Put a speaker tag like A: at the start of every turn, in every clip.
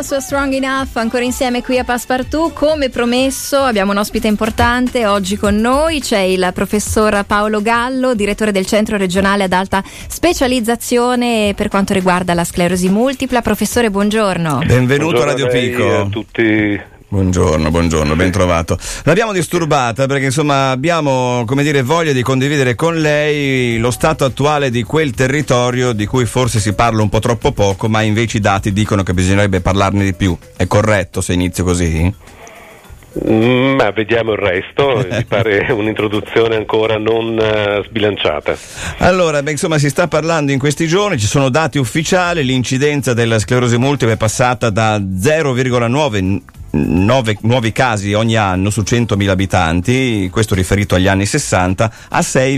A: su Strong Enough, ancora insieme qui a Passepartout. Come promesso abbiamo un ospite importante oggi con noi, c'è il professor Paolo Gallo, direttore del Centro Regionale ad Alta Specializzazione per quanto riguarda la sclerosi multipla. Professore, buongiorno.
B: Benvenuto a Radio Pico.
C: A tutti.
B: Buongiorno, ben trovato. L'abbiamo disturbata perché insomma abbiamo, voglia di condividere con lei lo stato attuale di quel territorio di cui forse si parla un po' troppo poco, ma invece i dati dicono che bisognerebbe parlarne di più. È corretto se inizio così?
C: Ma vediamo il resto, mi pare un'introduzione ancora non sbilanciata.
B: Allora, si sta parlando in questi giorni, ci sono dati ufficiali, l'incidenza della sclerosi multipla è passata da 0,9 nuovi casi ogni anno su 100.000 abitanti, questo riferito agli anni 60, a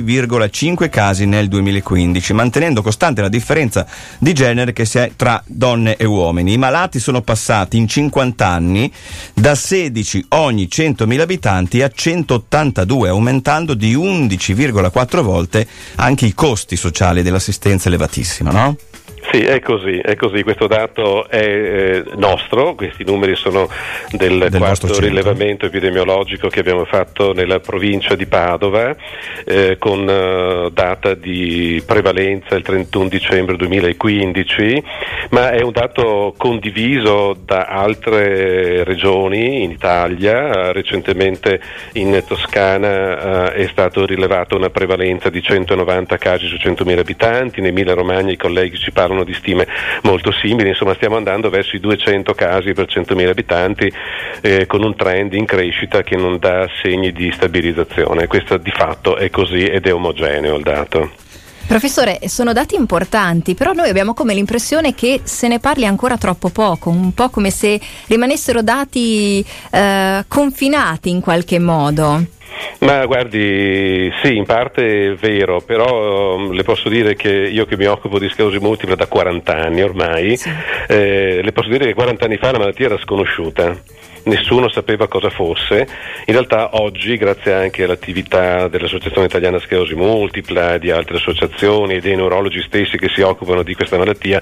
B: 6,5 casi nel 2015, mantenendo costante la differenza di genere che si è tra donne e uomini. I malati sono passati in 50 anni da 16 ogni 100.000 abitanti a 182, aumentando di 11,4 volte anche i costi sociali dell'assistenza elevatissima, no?
C: Sì, è così, questo dato è nostro, questi numeri sono del quarto rilevamento epidemiologico che abbiamo fatto nella provincia di Padova, con data di prevalenza il 31 dicembre 2015, ma è un dato condiviso da altre regioni in Italia. Recentemente in Toscana è stato rilevato una prevalenza di 190 casi su 100.000 abitanti, in Emilia Romagna i colleghi ci parlano di stime molto simili, insomma stiamo andando verso i 200 casi per 100.000 abitanti, con un trend in crescita che non dà segni di stabilizzazione. Questo di fatto è così ed è omogeneo il dato.
A: Professore, sono dati importanti, però noi abbiamo come l'impressione che se ne parli ancora troppo poco, un po' come se rimanessero dati confinati in qualche modo.
C: Ma guardi, sì, in parte è vero, però le posso dire che io che mi occupo di sclerosi multipla da 40 anni ormai, sì. Le posso dire che 40 anni fa la malattia era sconosciuta. Nessuno sapeva cosa fosse. In realtà oggi, grazie anche all'attività dell'Associazione Italiana Sclerosi Multipla, di altre associazioni e dei neurologi stessi che si occupano di questa malattia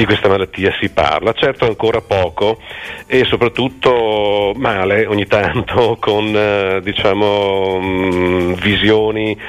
C: si parla. Certo ancora poco e soprattutto male ogni tanto, con visioni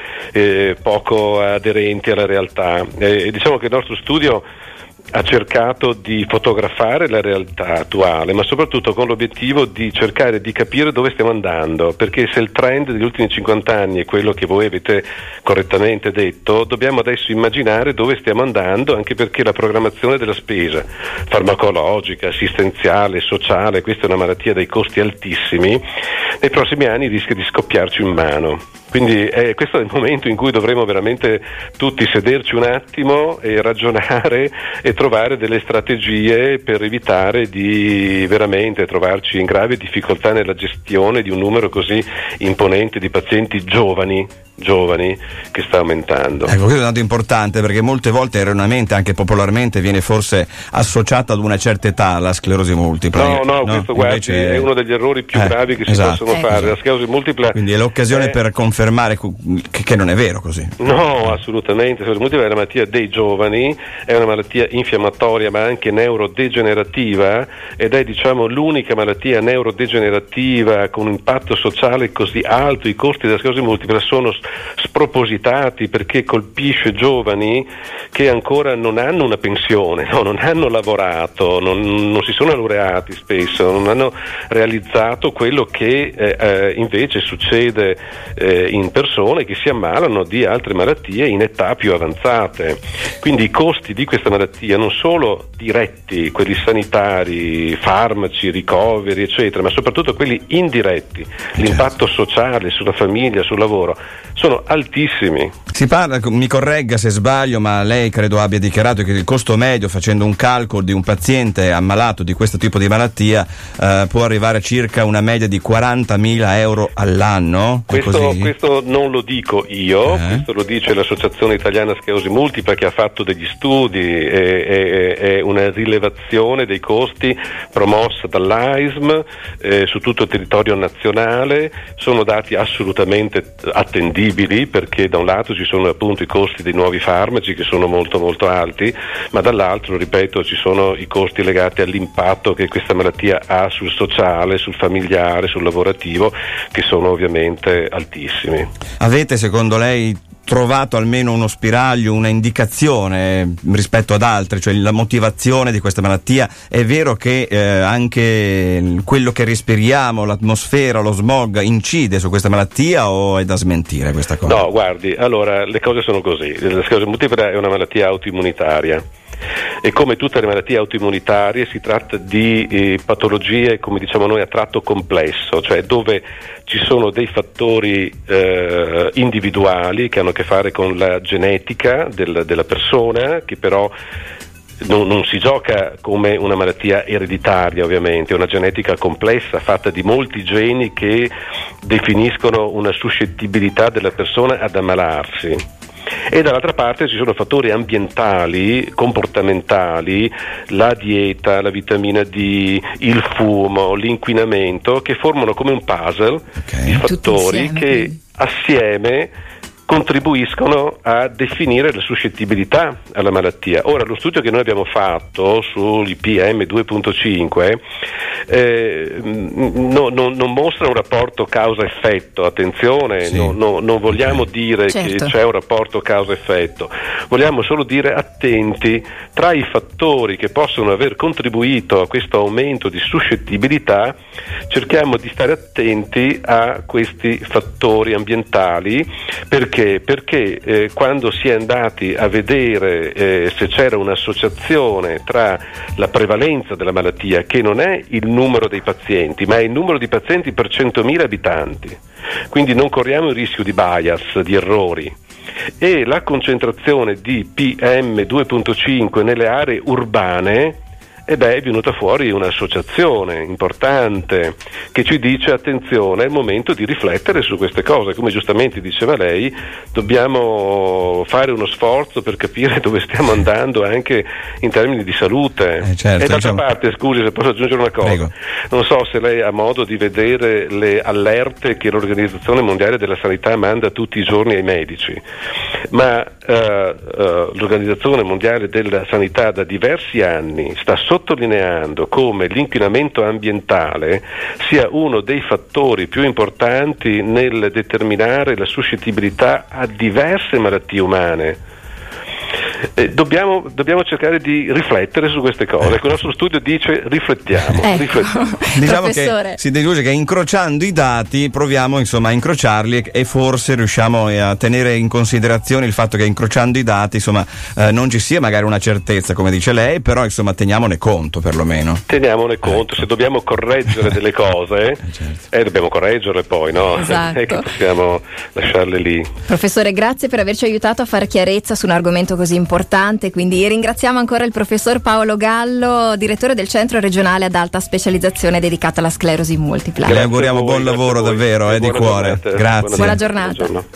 C: poco aderenti alla realtà. Diciamo che il nostro studio ha cercato di fotografare la realtà attuale, ma soprattutto con l'obiettivo di cercare di capire dove stiamo andando, perché se il trend degli ultimi 50 anni è quello che voi avete correttamente detto, dobbiamo adesso immaginare dove stiamo andando, anche perché la programmazione della spesa farmacologica, assistenziale, sociale, questa è una malattia dai costi altissimi, nei prossimi anni rischia di scoppiarci in mano. Quindi questo è il momento in cui dovremo veramente tutti sederci un attimo e ragionare e trovare delle strategie per evitare di veramente trovarci in grave difficoltà nella gestione di un numero così imponente di pazienti giovani che sta aumentando.
B: Ecco, questo è un dato importante perché molte volte erroneamente, anche popolarmente, viene forse associata ad una certa età la sclerosi multipla.
C: No, questo guardi, è uno degli errori più gravi che si possono fare. La sclerosi multipla,
B: quindi è l'occasione per confermare che non è vero così.
C: No, assolutamente. La sclerosi multipla è una malattia dei giovani, è una malattia infiammatoria ma anche neurodegenerativa ed è l'unica malattia neurodegenerativa con un impatto sociale così alto. I costi della sclerosi multipla sono spropositati perché colpisce giovani che ancora non hanno una pensione, non hanno lavorato, non si sono laureati spesso, non hanno realizzato quello che invece succede in persone che si ammalano di altre malattie in età più avanzate. Quindi i costi di questa malattia non solo diretti, quelli sanitari, farmaci, ricoveri eccetera, ma soprattutto quelli indiretti, l'impatto sociale sulla famiglia, sul lavoro, sono altissimi.
B: Si parla, mi corregga se sbaglio, ma lei credo abbia dichiarato che il costo medio, facendo un calcolo di un paziente ammalato di questo tipo di malattia, può arrivare a circa una media di 40.000 euro all'anno.
C: Questo questo non lo dico io, questo lo dice l'Associazione Italiana Sclerosi Multipla, che ha fatto degli studi, è una rilevazione dei costi promossa dall'AISM su tutto il territorio nazionale. Sono dati assolutamente attendibili, perché da un lato ci sono appunto i costi dei nuovi farmaci che sono molto molto alti, ma dall'altro, ripeto, ci sono i costi legati all'impatto che questa malattia ha sul sociale, sul familiare, sul lavorativo, che sono ovviamente altissimi.
B: Avete, secondo lei, trovato almeno uno spiraglio, una indicazione rispetto ad altre, cioè la motivazione di questa malattia? È vero che anche quello che respiriamo, l'atmosfera, lo smog incide su questa malattia, o è da smentire questa cosa?
C: No, guardi, allora le cose sono così. La sclerosi multipla è una malattia autoimmunitaria e come tutte le malattie autoimmunitarie si tratta di patologie, come diciamo noi, a tratto complesso, cioè dove ci sono dei fattori individuali che hanno a che fare con la genetica della persona, che però non si gioca come una malattia ereditaria, ovviamente, è una genetica complessa fatta di molti geni che definiscono una suscettibilità della persona ad ammalarsi. E dall'altra parte ci sono fattori ambientali, comportamentali, la dieta, la vitamina D, il fumo, l'inquinamento, che formano come un puzzle di fattori insieme, che assieme contribuiscono a definire la suscettibilità alla malattia. Ora, lo studio che noi abbiamo fatto sugli PM2.5 non mostra un rapporto causa-effetto, attenzione, sì. Non vogliamo dire che c'è un rapporto causa-effetto, vogliamo solo dire attenti tra i fattori che possono aver contribuito a questo aumento di suscettibilità. Cerchiamo di stare attenti a questi fattori ambientali. Perché quando si è andati a vedere se c'era un'associazione tra la prevalenza della malattia, che non è il numero dei pazienti, ma è il numero di pazienti per 100.000 abitanti, quindi non corriamo il rischio di bias, di errori, e la concentrazione di PM2.5 nelle aree urbane, è venuta fuori un'associazione importante che ci dice: attenzione, è il momento di riflettere su queste cose. Come giustamente diceva lei, dobbiamo fare uno sforzo per capire dove stiamo andando anche in termini di salute.
B: Certo,
C: e d'altra parte, scusi se posso aggiungere una cosa, prego. Non so se lei ha modo di vedere le allerte che l'Organizzazione Mondiale della Sanità manda tutti i giorni ai medici, ma l'Organizzazione Mondiale della Sanità da diversi anni sta sottolineando come l'inquinamento ambientale sia uno dei fattori più importanti nel determinare la suscettibilità a diverse malattie umane. Dobbiamo cercare di riflettere su queste cose. Il nostro studio dice riflettiamo.
B: Diciamo che si deduce che incrociando i dati proviamo insomma a incrociarli e forse riusciamo a tenere in considerazione il fatto che incrociando i dati insomma non ci sia magari una certezza, come dice lei, però insomma teniamone conto perlomeno.
C: Teniamone conto, se dobbiamo correggere delle cose dobbiamo correggerle poi, no?
A: Esatto.
C: Ecco, possiamo lasciarle lì.
A: Professore, grazie per averci aiutato a fare chiarezza su un argomento così importante, quindi ringraziamo ancora il professor Paolo Gallo, direttore del Centro Regionale ad Alta Specializzazione dedicato alla sclerosi multipla.
B: Le auguriamo buon lavoro davvero, di cuore. Grazie.
A: Buona giornata.